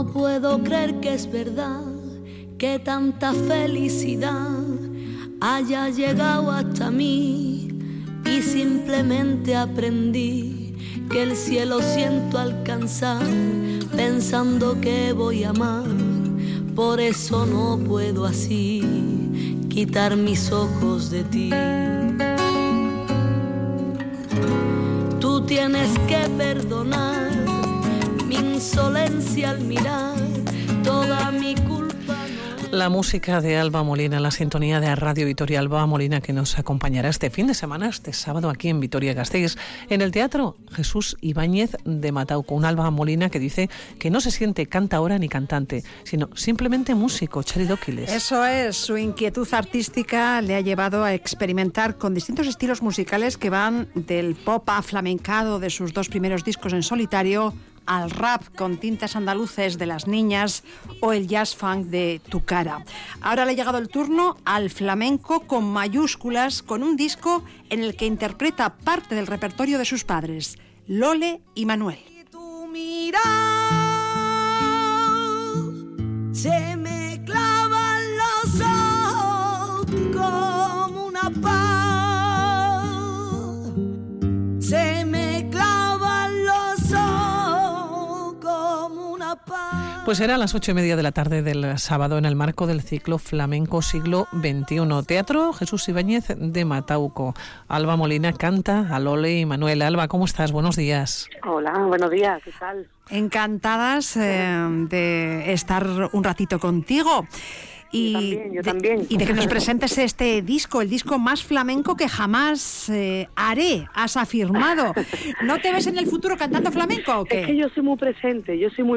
No puedo creer que es verdad que tanta felicidad haya llegado hasta mí y simplemente aprendí que el cielo siento alcanzar pensando que voy a amar. Por eso no puedo así quitar mis ojos de ti. Tú tienes que perdonar mi insolencia al mirar toda mi culpa. La música de Alba Molina, la sintonía de Radio Vitoria. Alba Molina, que nos acompañará este fin de semana, este sábado, aquí en Vitoria-Gasteiz, en el Teatro Jesús Ibáñez de Matauco. Un Alba Molina que dice que no se siente cantaora ni cantante, sino simplemente músico, Txeri Dóquiles. Eso es, su inquietud artística le ha llevado a experimentar con distintos estilos musicales que van del pop aflamencado de sus 2 primeros discos en solitario al rap con tintas andaluces de Las Niñas o el jazz funk de Tu Cara. Ahora le ha llegado el turno al flamenco con mayúsculas, con un disco en el que interpreta parte del repertorio de sus padres, Lole y Manuel. Y tu mirada se me clavan los ojos como una paz, se me clavan los ojos como una paz. Pues era a las 8:30 de la tarde del sábado en el marco del ciclo Flamenco Siglo XXI. Teatro Jesús Ibáñez de Matauco. Alba Molina canta a Lole y Manuel. Alba, ¿cómo estás? Buenos días. Hola, buenos días, ¿qué tal? Encantadas de estar un ratito contigo. Yo también. Y de que nos presentes este disco, el disco más flamenco que jamás haré, has afirmado. ¿No te ves en el futuro cantando flamenco o qué? Es que yo soy muy presente.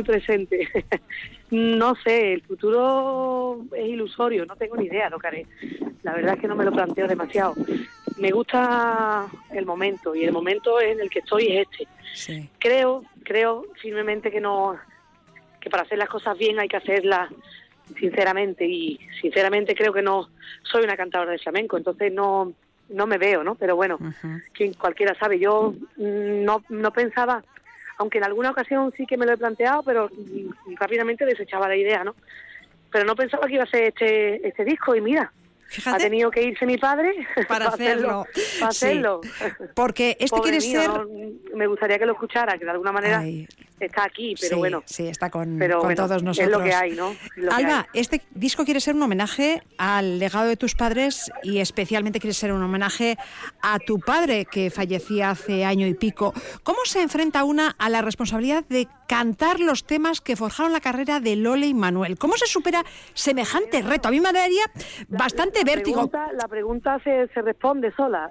No sé, el futuro es ilusorio, no tengo ni idea lo que haré. La verdad es que no me lo planteo demasiado. Me gusta el momento, y el momento en el que estoy es este. Sí. Creo firmemente que para hacer las cosas bien hay que hacerlas sinceramente, y sinceramente creo que no soy una cantadora de flamenco, entonces no me veo, ¿no? Pero bueno, quien cualquiera sabe. Yo no pensaba, aunque en alguna ocasión sí que me lo he planteado, pero rápidamente desechaba la idea, ¿no? Pero no pensaba que iba a ser este disco, y mira, Fíjate, ha tenido que irse mi padre para hacerlo. Sí. Porque este Pobre quiere mío, ser... ¿no? Me gustaría que lo escuchara, que de alguna manera está aquí, pero sí, bueno. Sí, está con bueno, todos nosotros. Es lo que hay, ¿no? Alba, este disco quiere ser un homenaje al legado de tus padres y especialmente quiere ser un homenaje a tu padre, que fallecía hace año y pico. ¿Cómo se enfrenta una a la responsabilidad de cantar los temas que forjaron la carrera de Lole y Manuel? ¿Cómo se supera semejante reto? A mí me daría bastante vértigo. La pregunta se responde sola.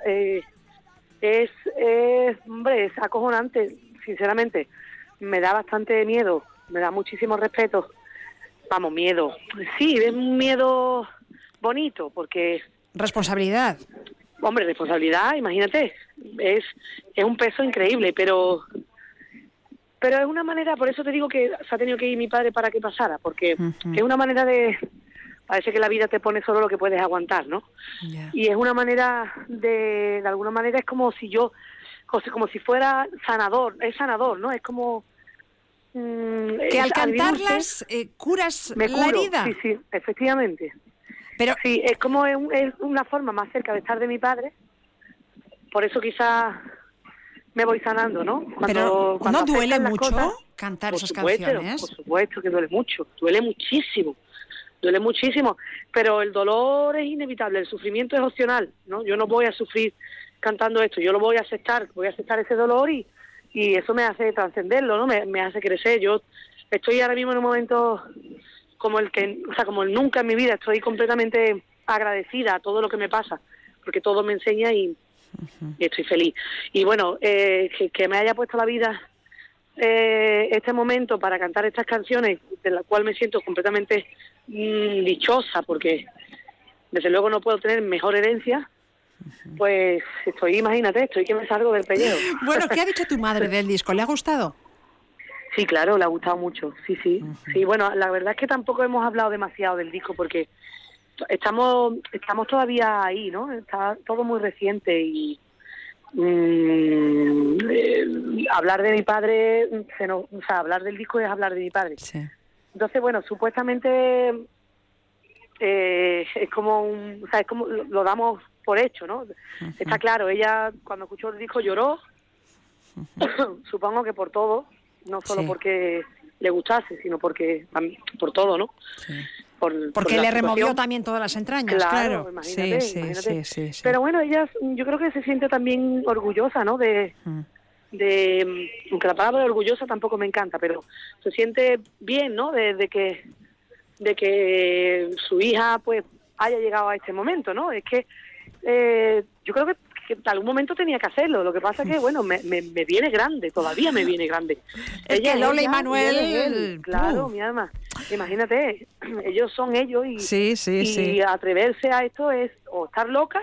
Hombre, es acojonante, sinceramente. Me da bastante miedo, me da muchísimo respeto. Vamos, miedo. Sí, es un miedo bonito, porque... Responsabilidad. Hombre, responsabilidad, imagínate. Es un peso increíble, pero es una manera, por eso te digo que se ha tenido que ir mi padre para que pasara, porque es una manera de... Parece que la vida te pone solo lo que puedes aguantar, ¿no? Yeah. Y es una manera de alguna manera es como si fuera sanador, es sanador, ¿no? Es como... que al cantarlas curas la herida. Sí, efectivamente. Pero sí, es como es una forma más cerca de estar de mi padre, por eso quizás me voy sanando, ¿no? Pero ¿no duele mucho cosas, cantar esas canciones? Por supuesto que duele mucho, duele muchísimo, pero el dolor es inevitable, el sufrimiento es opcional, ¿no? Yo no voy a sufrir cantando esto, yo lo voy a aceptar ese dolor y eso me hace trascenderlo, ¿no? Me hace crecer. Yo estoy ahora mismo en un momento como el nunca en mi vida, estoy completamente agradecida a todo lo que me pasa, porque todo me enseña y estoy feliz. Y bueno, que me haya puesto la vida este momento para cantar estas canciones, de la cual me siento completamente dichosa, porque desde luego no puedo tener mejor herencia, pues imagínate, estoy que me salgo del pellejo. Bueno, ¿qué ha dicho tu madre del disco? ¿Le ha gustado? Sí, claro, le ha gustado mucho, sí. Sí, bueno, la verdad es que tampoco hemos hablado demasiado del disco, porque estamos todavía ahí, ¿no? Está todo muy reciente y hablar de mi padre, hablar del disco es hablar de mi padre. Sí. Entonces, bueno, supuestamente es como o sea, es como lo damos por hecho, ¿no? Está claro, ella cuando escuchó el disco lloró, supongo que por todo, no solo porque le gustase, sino porque por todo, ¿no? Sí. Porque le removió también todas las entrañas, claro. Imagínate. Sí. Pero bueno, ella, yo creo que se siente también orgullosa, ¿no? Aunque la palabra orgullosa tampoco me encanta, pero se siente bien, ¿no? De que su hija, pues, haya llegado a este momento, ¿no? Es que yo creo que en algún momento tenía que hacerlo. Lo que pasa es que, bueno, me viene grande, todavía me viene grande. Es que Lola y Manuel... Claro, mi alma. Imagínate, ellos son ellos y sí. Atreverse a esto es o estar loca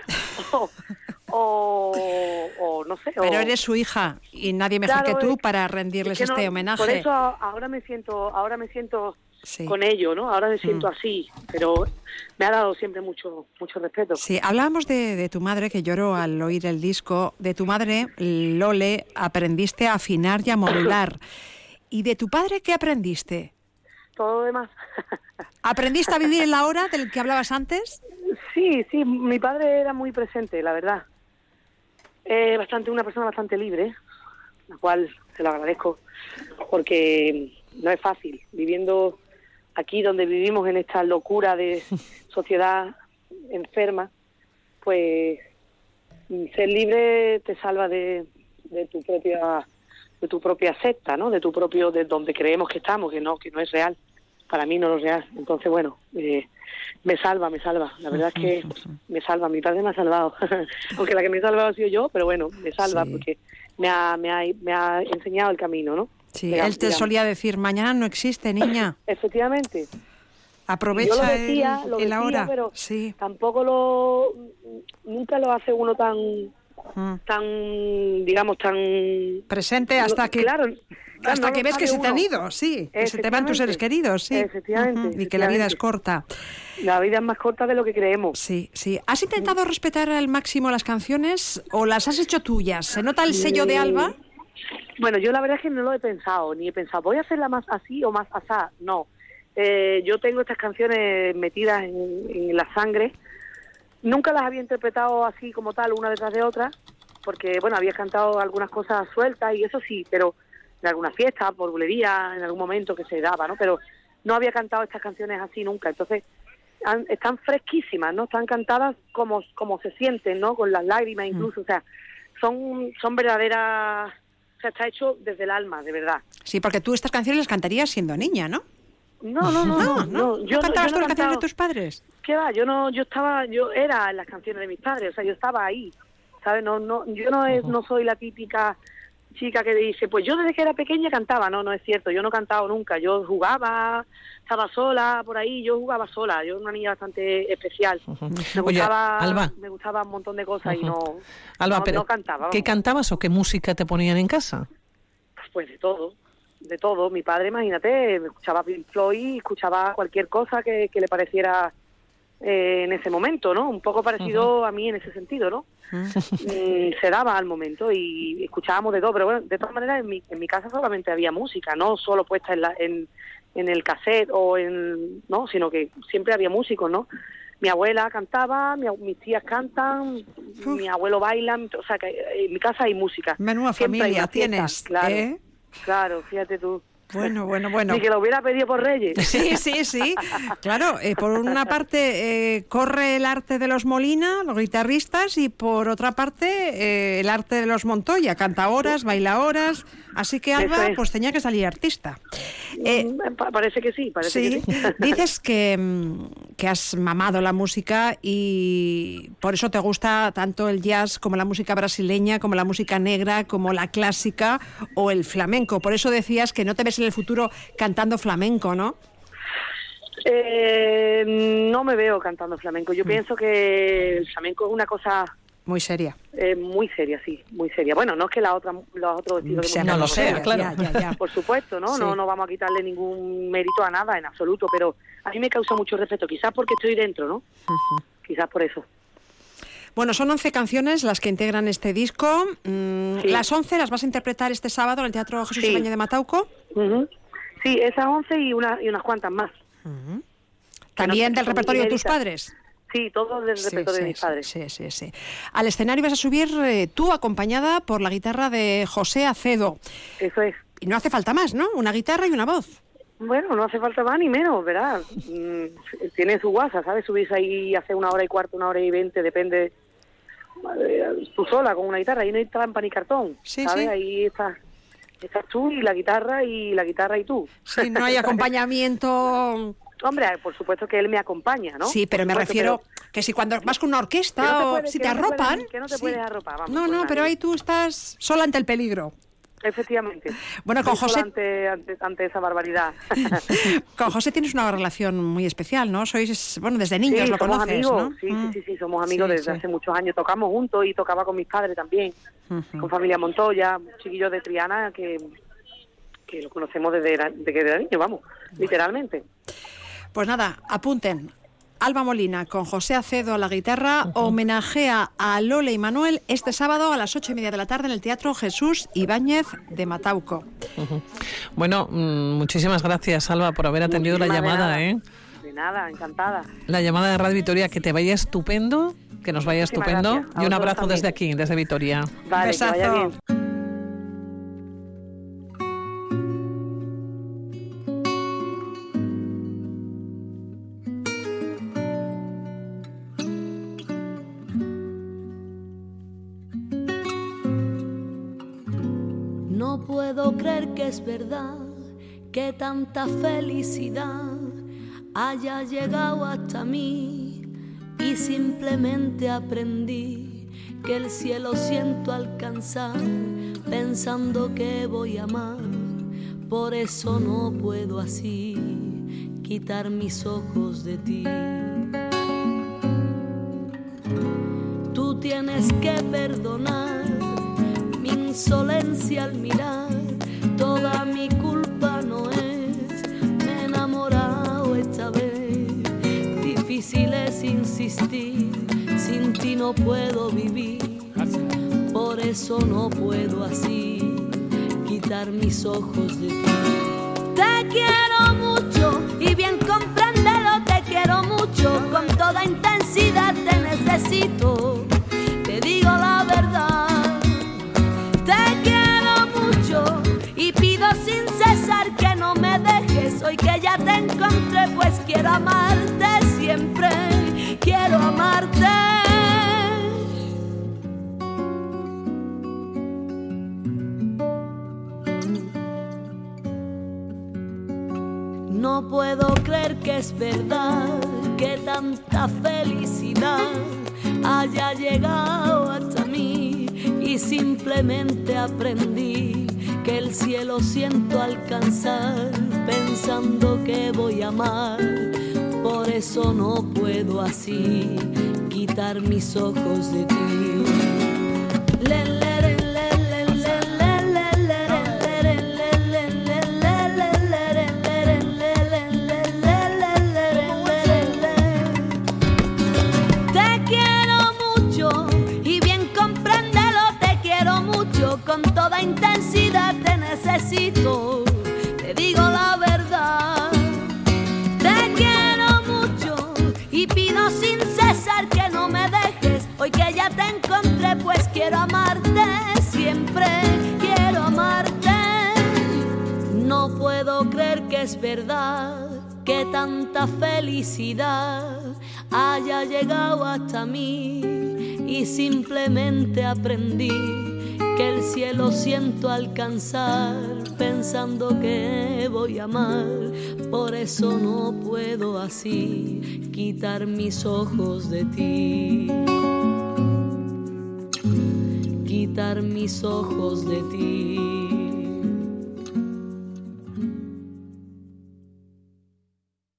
o no sé. Pero eres su hija y nadie mejor que tú para rendirles este homenaje. Por eso ahora me siento con ello, ¿no? Ahora me siento así, pero me ha dado siempre mucho respeto. Sí, hablábamos de tu madre, que lloró al oír el disco. De tu madre, Lole, aprendiste a afinar y a modular. ¿Y de tu padre qué aprendiste? Todo lo demás. ¿Aprendiste a vivir en la hora del que hablabas antes? Sí, mi padre era muy presente, la verdad. Una persona bastante libre, la cual se lo agradezco, porque no es fácil, viviendo aquí donde vivimos en esta locura de sociedad enferma, pues ser libre te salva de tu propia secta, ¿no? De donde creemos que estamos, que no es real. Para mí no es real. Entonces, bueno, me salva. La verdad es que me salva. Mi padre me ha salvado. Aunque la que me ha salvado ha sido yo, pero bueno, me salva porque me ha enseñado el camino, ¿no? Sí, él te solía decir, mañana no existe, niña. Efectivamente. Aprovecha lo decía, ahora. Pero tampoco nunca lo hace uno tan presente hasta que hasta que ves que se te han ido, que se te van tus seres queridos, efectivamente, y que la vida es corta. La vida es más corta de lo que creemos. Sí. ¿Has intentado respetar al máximo las canciones o las has hecho tuyas? ¿Se nota el sello de Alba? Bueno, yo la verdad es que no lo he pensado, voy a hacerla más así o más asá, no. Yo tengo estas canciones metidas en la sangre. Nunca las había interpretado así como tal, una detrás de otra, porque, bueno, había cantado algunas cosas sueltas y eso sí, pero en alguna fiesta, por bulería, en algún momento que se daba, ¿no? Pero no había cantado estas canciones así nunca. Entonces, están fresquísimas, ¿no? Están cantadas como se sienten, ¿no? Con las lágrimas incluso, o sea, son verdaderas... O sea, está hecho desde el alma, de verdad. Sí, porque tú estas canciones las cantarías siendo niña, ¿no? No. ¿Yo cantabas todas las canciones de tus padres? ¿Qué va? Yo era en las canciones de mis padres, o sea, yo estaba ahí, ¿sabes? Yo no soy la típica chica que dice, pues yo desde que era pequeña cantaba. No es cierto, yo no he cantado nunca, yo jugaba, estaba sola por ahí, yo jugaba sola, yo era una niña bastante especial. Me gustaba un montón de cosas y no cantaba. ¿Qué cantabas o qué música te ponían en casa? Pues de todo. Mi padre, imagínate, escuchaba Pink Floyd, escuchaba cualquier cosa que le pareciera en ese momento, ¿no? Un poco parecido a mí en ese sentido, ¿no? Se daba al momento y escuchábamos de todo, pero bueno, de todas maneras en mi casa solamente había música, no solo puesta en el cassette no, sino que siempre había músicos, ¿no? Mi abuela cantaba, mis tías cantan, mi abuelo baila, o sea, que en mi casa hay música. Menuda familia tienes, claro. ¿eh? Claro, fíjate tú. Bueno. Ni que lo hubiera pedido por Reyes. Sí. Claro, por una parte corre el arte de los Molina, los guitarristas, y por otra parte el arte de los Montoya, cantaoras, bailaoras. Así que Alba, pues tenía que salir artista. Parece que sí, parece que sí. Dices que has mamado la música y por eso te gusta tanto el jazz como la música brasileña, como la música negra, como la clásica o el flamenco. Por eso decías que no te ves en el futuro cantando flamenco, ¿no? No me veo cantando flamenco. Yo pienso que el flamenco es una cosa... Muy seria. Muy seria, sí, muy seria. Bueno, no es que los otros estilos de no lo sea, claro. Ya. Por supuesto, ¿no? Sí. No vamos a quitarle ningún mérito a nada, en absoluto, pero a mí me causa mucho respeto, quizás porque estoy dentro, ¿no? Quizás por eso. Bueno, son 11 canciones las que integran este disco. Sí. Las 11 las vas a interpretar este sábado en el Teatro Jesús Ibáñez de Matauco. Sí, esas 11 y unas cuantas más. Uh-huh. ¿También del repertorio de tus padres? Sí, todo del repertorio de mis padres. Sí. Al escenario vas a subir tú, acompañada por la guitarra de José Acedo. Eso es. Y no hace falta más, ¿no? Una guitarra y una voz. Bueno, no hace falta más ni menos, ¿verdad? Tiene su guasa, ¿sabes? Subirse ahí hace 1 hora y cuarto, 1 hora y 20, depende. Tú sola con una guitarra, ahí no hay trampa ni cartón, ¿sabes? Sí. Ahí estás tú y la guitarra y tú. Sí, no hay acompañamiento. Hombre, por supuesto que él me acompaña, ¿no? Sí, pero me refiero que si cuando vas con una orquesta o si te arropan... Que no te puedes arropar, vamos. No, pero ahí tú estás sola ante el peligro. Efectivamente. Bueno, con José... Ante esa barbaridad. Con José tienes una relación muy especial, ¿no? Sois, bueno, desde niños lo conoces, amigos, ¿no? Sí, somos amigos desde hace muchos años. Tocamos juntos y tocaba con mis padres también, con familia Montoya, chiquillos de Triana que lo conocemos desde que era niño, vamos, literalmente. Pues nada, apunten. Alba Molina con José Acedo a la guitarra homenajea a Lola y Manuel este sábado a las 8:30 de la tarde en el Teatro Jesús Ibáñez de Matauco. Bueno, muchísimas gracias, Alba, por haber atendido la llamada. De nada, encantada. La llamada de Radio Vitoria, que te vaya estupendo, que nos vaya estupendo. Y un abrazo desde aquí, desde Vitoria. Vale, besazo. Que vaya bien. No puedo creer que es verdad que tanta felicidad haya llegado hasta mí y simplemente aprendí que el cielo siento alcanzar pensando que voy a amar. Por eso no puedo así quitar mis ojos de ti. Tú tienes que perdonar mi insolencia al mirar, toda mi culpa no es, me he enamorado esta vez, difícil es insistir, sin ti no puedo vivir, por eso no puedo así quitar mis ojos de ti. Te quiero mucho y bien compréndelo, te quiero mucho, con toda intensidad te necesito, te digo la verdad. Y pido sin cesar que no me dejes, hoy que ya te encontré, pues quiero amarte siempre, quiero amarte. No puedo creer que es verdad que tanta felicidad haya llegado hasta mí y simplemente aprendí que el cielo siento alcanzar pensando que voy a amar. Por eso no puedo así quitar mis ojos de ti. Te quiero mucho y bien compréndelo, te quiero mucho, con toda intensidad te necesito, te digo la verdad. Te quiero mucho y pido sin cesar que no me dejes, hoy que ya te encontré, pues quiero amarte siempre, quiero amarte. No puedo creer que es verdad que tanta felicidad haya llegado hasta mí y simplemente aprendí que el cielo siento alcanzar pensando que voy a amar. Por eso no puedo así quitar mis ojos de ti, quitar mis ojos de ti.